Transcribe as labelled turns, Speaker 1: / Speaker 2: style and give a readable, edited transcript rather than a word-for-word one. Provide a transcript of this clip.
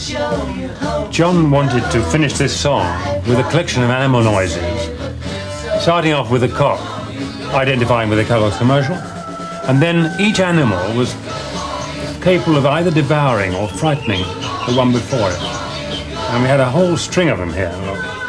Speaker 1: John wanted to finish this song with a collection of animal noises, starting off with a cock, identifying with a Kellogg's commercial, and then each animal was capable of either devouring or frightening the one before it. And we had a whole string of them here. Look.